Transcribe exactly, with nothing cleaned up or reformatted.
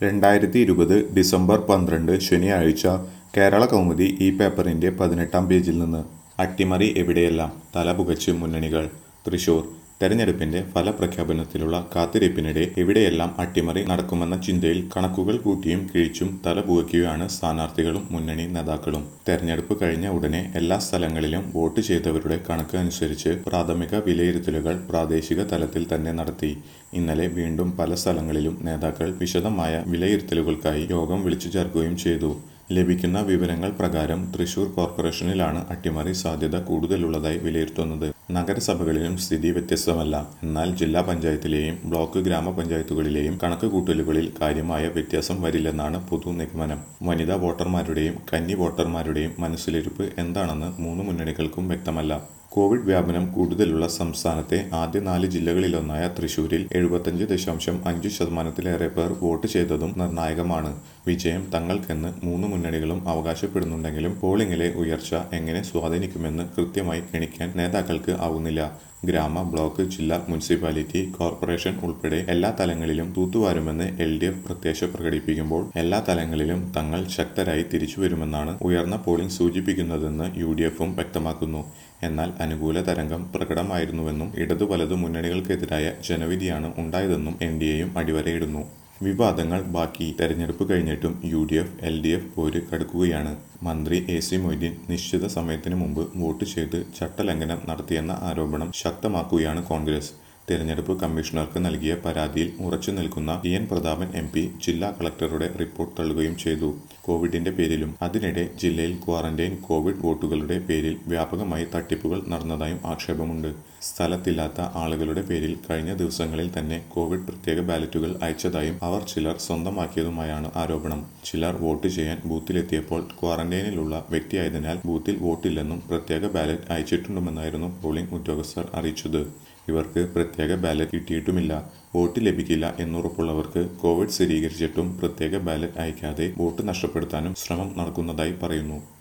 രണ്ടായിരത്തി ഇരുപത് ഡിസംബർ പന്ത്രണ്ട് ശനിയാഴ്ച കേരള കൗമുദി ഈ പേപ്പറിന്റെ പതിനെട്ടാം പേജിൽ നിന്ന് അട്ടിമറി എവിടെയെല്ലാം തലപുകച്ച് മുന്നണികൾ. തൃശൂർ തെരഞ്ഞെടുപ്പിന്റെ ഫലപ്രഖ്യാപനത്തിലുള്ള കാത്തിരിപ്പിനിടെ എവിടെയെല്ലാം അട്ടിമറി നടക്കുമെന്ന ചിന്തയിൽ കണക്കുകൾ കൂട്ടിയും കിഴിച്ചും തലപുകയ്ക്കുകയാണ് സ്ഥാനാർത്ഥികളും മുന്നണി നേതാക്കളും. തെരഞ്ഞെടുപ്പ് കഴിഞ്ഞ ഉടനെ എല്ലാ സ്ഥലങ്ങളിലും വോട്ട് ചെയ്തവരുടെ കണക്ക് അനുസരിച്ച് പ്രാഥമിക വിലയിരുത്തലുകൾ പ്രാദേശിക തലത്തിൽ തന്നെ നടത്തി. ഇന്നലെ വീണ്ടും പല സ്ഥലങ്ങളിലും നേതാക്കൾ വിശദമായ വിലയിരുത്തലുകൾക്കായി യോഗം വിളിച്ചു ചേർക്കുകയും ചെയ്തു. ലഭിക്കുന്ന വിവരങ്ങൾ പ്രകാരം തൃശൂർ കോർപ്പറേഷനിലാണ് അട്ടിമറി സാധ്യത കൂടുതലുള്ളതായി വിലയിരുത്തുന്നത്. നഗരസഭകളിലും സ്ഥിതി വ്യത്യസ്തമല്ല. എന്നാൽ ജില്ലാ പഞ്ചായത്തിലെയും ബ്ലോക്ക് ഗ്രാമപഞ്ചായത്തുകളിലെയും കണക്കുകൂട്ടലുകളിൽ കാര്യമായ വ്യത്യാസം വരില്ലെന്നാണ് പൊതു നിഗമനം. വനിതാ വോട്ടർമാരുടെയും കന്നി വോട്ടർമാരുടെയും മനസ്സിലിരിപ്പ് എന്താണെന്ന് മൂന്ന് മുന്നണികൾക്കും വ്യക്തമല്ല. കോവിഡ് വ്യാപനം കൂടുതലുള്ള സംസ്ഥാനത്തെ ആദ്യ നാല് ജില്ലകളിലൊന്നായ തൃശൂരിൽ എഴുപത്തഞ്ച് ദശാംശം അഞ്ച് ശതമാനത്തിലേറെ പേർ വോട്ട് ചെയ്തതും നിർണായകമാണ്. വിജയം തങ്ങൾക്കെന്ന് മൂന്ന് മുന്നണികളും അവകാശപ്പെടുന്നുണ്ടെങ്കിലും പോളിംഗിലെ ഉയർച്ച എങ്ങനെ സ്വാധീനിക്കുമെന്ന് കൃത്യമായി ഗണിക്കാൻ നേതാക്കൾക്ക് ആവുന്നില്ല. ഗ്രാമ, ബ്ലോക്ക്, ജില്ലാ, മുനിസിപ്പാലിറ്റി, കോർപ്പറേഷൻ ഉൾപ്പെടെ എല്ലാ തലങ്ങളിലും തൂത്തുവാരുമെന്ന് എൽ ഡി എഫ് പ്രത്യാശ പ്രകടിപ്പിക്കുമ്പോൾ എല്ലാ തലങ്ങളിലും തങ്ങൾ ശക്തരായി തിരിച്ചുവരുമെന്നാണ് ഉയർന്ന പോളിംഗ് സൂചിപ്പിക്കുന്നതെന്ന് യു ഡി എഫും വ്യക്തമാക്കുന്നു. എന്നാൽ അനുകൂല തരംഗം പ്രകടമായിരുന്നുവെന്നും ഇടതു വലതു മുന്നണികൾക്കെതിരായ ജനവിധിയാണ് ഉണ്ടായതെന്നും എൻ ഡി എയും അടിവരയിടുന്നു. വിവാദങ്ങൾ ബാക്കി. തെരഞ്ഞെടുപ്പ് കഴിഞ്ഞിട്ടും U D F L D F പോര് കടുക്കുകയാണ്. മന്ത്രി എ സി മൊയ്തീൻ നിശ്ചിത സമയത്തിന് മുമ്പ് വോട്ട് ചെയ്ത് ചട്ടലംഘനം നടത്തിയെന്ന ആരോപണം ശക്തമാക്കുകയാണ് കോൺഗ്രസ്. തെരഞ്ഞെടുപ്പ് കമ്മീഷണർക്ക് നൽകിയ പരാതിയിൽ ഉറച്ചു നിൽക്കുന്ന T N Prathapan M P ജില്ലാ കളക്ടറുടെ റിപ്പോർട്ട് തള്ളുകയും ചെയ്തു. കോവിഡിന്റെ പേരിലും അതിനിടെ ജില്ലയിൽ ക്വാറന്റൈൻ കോവിഡ് വോട്ടുകളുടെ പേരിൽ വ്യാപകമായി തട്ടിപ്പുകൾ നടന്നതായും ആക്ഷേപമുണ്ട്. സ്ഥലത്തില്ലാത്ത ആളുകളുടെ പേരിൽ കഴിഞ്ഞ ദിവസങ്ങളിൽ തന്നെ കോവിഡ് പ്രത്യേക ബാലറ്റുകൾ അയച്ചതായും അവർ ചിലർ സ്വന്തമാക്കിയതുമായാണ് ആരോപണം. ചിലർ വോട്ട് ചെയ്യാൻ ബൂത്തിലെത്തിയപ്പോൾ ക്വാറന്റൈനിലുള്ള വ്യക്തിയായതിനാൽ ബൂത്തിൽ വോട്ടില്ലെന്നും പ്രത്യേക ബാലറ്റ് അയച്ചിട്ടുണ്ടെന്നായിരുന്നു പോളിംഗ് ഉദ്യോഗസ്ഥർ അറിയിച്ചത്. ഇവർക്ക് പ്രത്യേക ബാലറ്റ് കിട്ടിയിട്ടുമില്ല. വോട്ട് ലഭിക്കില്ല എന്നുറപ്പുള്ളവർക്ക് കോവിഡ് സ്ഥിരീകരിച്ചിട്ടും പ്രത്യേക ബാലറ്റ് അയക്കാതെ വോട്ട് നഷ്ടപ്പെടുത്താനും ശ്രമം നടക്കുന്നതായി പറയുന്നു.